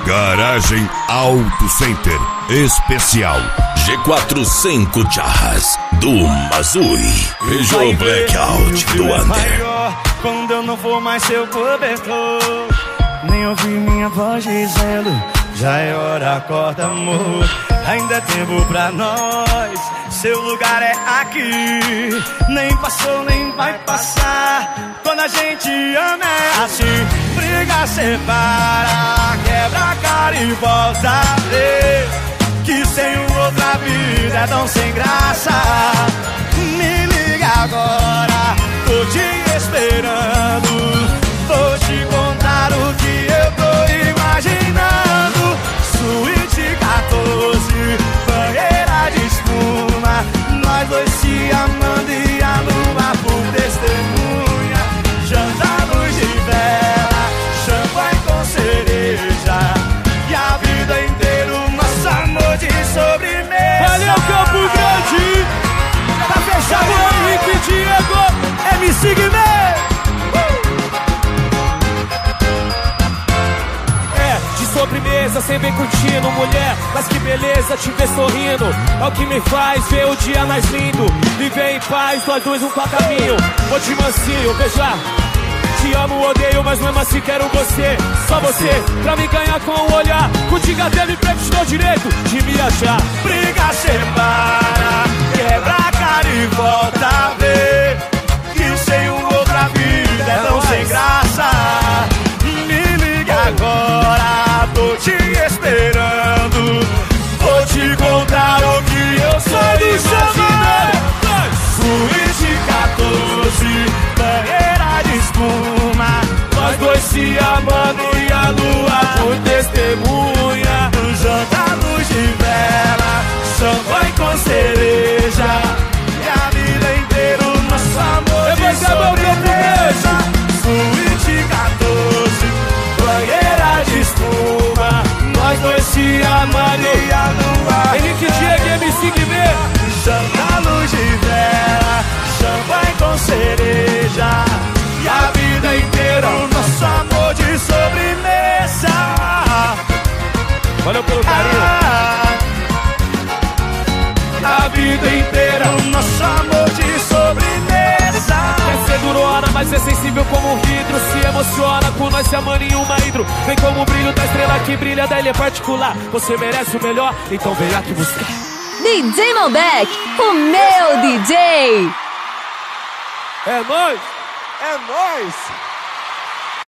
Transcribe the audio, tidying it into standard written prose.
Garagem Auto Center Especial G45 Charras do Mazui Visual Blackout do Under. Quando eu não for mais seu cobertor, nem ouvir minha voz dizendo já é hora, acorda amor. Ainda é tempo pra nós, seu lugar é aqui. Nem passou, nem vai passar. Quando a gente ama é assim. Briga, separa, quebra a cara e volta a ver que sem outra vida é tão sem graça. Me liga agora, tô te esperando. Vou te contar o que eu tô imaginando. Suíte 14, banheira de espuma, nós dois se amando e a lua por testemunha. Janta, luz de vela, champanhe com cereja, e a vida inteira o nosso amor de sobremesa. Valeu, Campo Grande! Pra fechar o Henrique Diego, MC Guimê! Sobremesa, sem bem curtindo, mulher, mas que beleza te ver sorrindo. É o que me faz ver o dia mais lindo. Viver em paz, nós dois um pra caminho. Vou te mansinho, beijar. Te amo, odeio, mas mesmo assim quero você. Só você, pra me ganhar com o olhar. Contigo até me prego, te dou direito de me achar. Briga, separa, quebra a cara e volta a ver que sem outra vida é tão sem graça. Me liga agora, tô te esperando. Vou te contar o que eu sou imaginando. Suíte 14, banheira de espuma, nós dois se amando e a lua por testemunha. Janta, luz de vela, champanhe com cereja, e a vida inteira o nosso amor de sobremesa. Suíte 14, banheira de espuma, nós dois se amando e a lua. Henrique Diego, MC Guimê. Janta, luz de vela, champanhe com cereja, e a vida inteira o nosso amor de sobremesa. Valeu pelo carinho. A vida inteira o nosso amor de sobremesa. Quer ser durona, mas é sensível como um vidro. Se emociona com nós se amando em uma hidro. Vem como o brilho da estrela que brilha, da ilha particular. Você merece o melhor, então vem aqui buscar. DJ Malbec, o meu DJ. É nóis! É nóis!